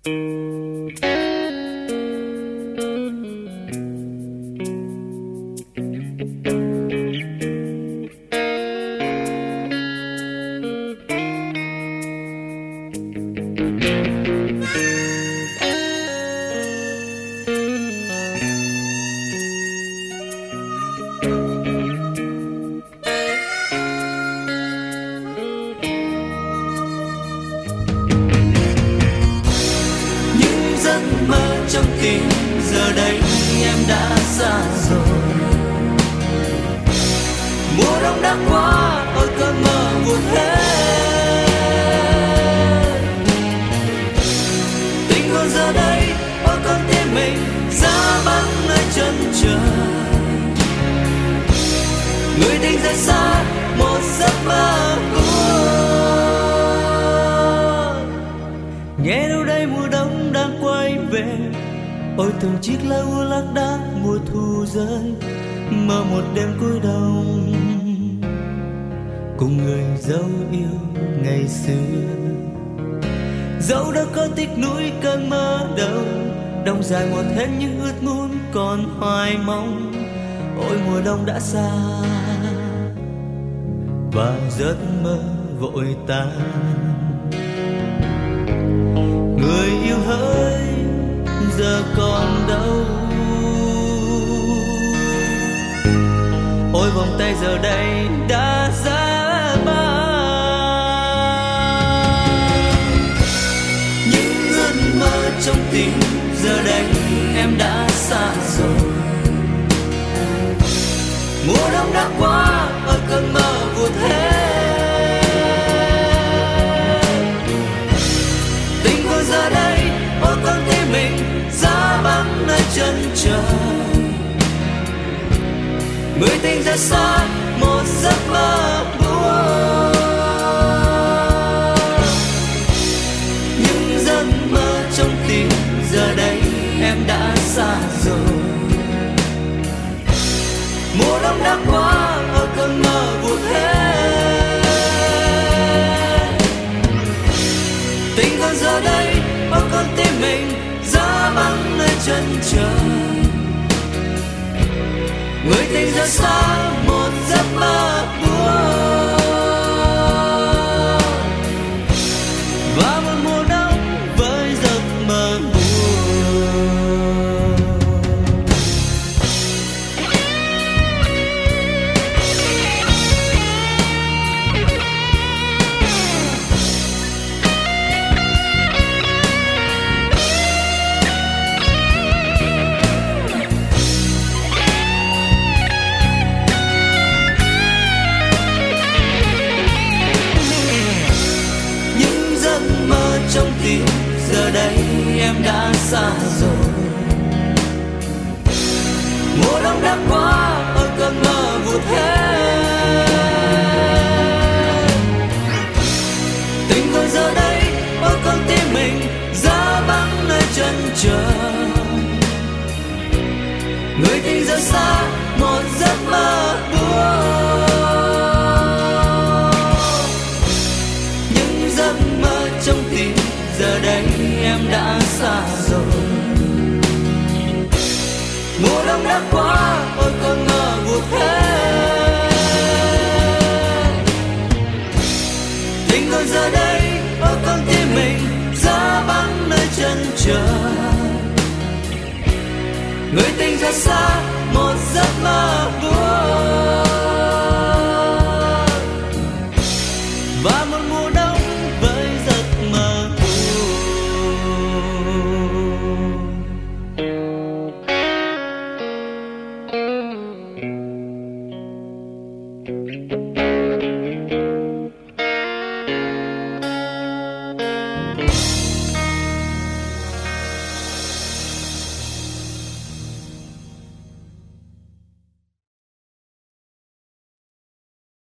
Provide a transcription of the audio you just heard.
Giờ đây em đã xa rồi, mùa đông đã qua, ôi cơn mơ buồn hết. Tình còn giờ đây, ôi con tim mình giá băng nơi chân trời. Người tình rời xa một giấc mơ buồn. Nghe đâu đây mùa đông đang quay về, ôi từng chiếc lá úa lác đác mùa thu rơi, mơ một đêm cuối đông cùng người dấu yêu ngày xưa. Dẫu đã có tích núi cơn mơ đâu, đông dài một hết những ước muốn còn hoài mong. Ôi mùa đông đã xa và giấc mơ vội tan. Người yêu hỡi giờ còn đâu, ôi vòng tay giờ đây đã giá băng. Những ước mơ trong tim giờ đây em đã xa rồi, mùa đông đã qua, ôi cơn mơ vụt hết. Tình còn giờ đây, ôi con tim mình giá băng nơi chân trời. Người tình ra xa một giấc mơ buồn. Những giấc mơ trong tim giờ đây em đã xa rồi, mùa đông đã qua, ôi cơn mơ vụt hết. Tình còn giờ đây, ôi con tim mình giá băng nơi chân trời. Người tình ra xa một giấc mơ buồn. Và một mùa đông với giấc mơ buồn. Trong tim giờ đây em đã xa rồi, mùa đông đã qua, ôi cơn mơ vụt hết. Tình còn giờ đây, ôi con tim mình giá băng nơi chân trời. Người tình giờ xa một giấc mơ buồn. Những giấc mơ trong tim giờ đây em đã xa rồi, mùa đông đã qua, ôi cơn mơ vụt hết. Tình còn giờ đây, ôi con tim mình giá băng nơi chân trời. Người tình ra xa một giấc mơ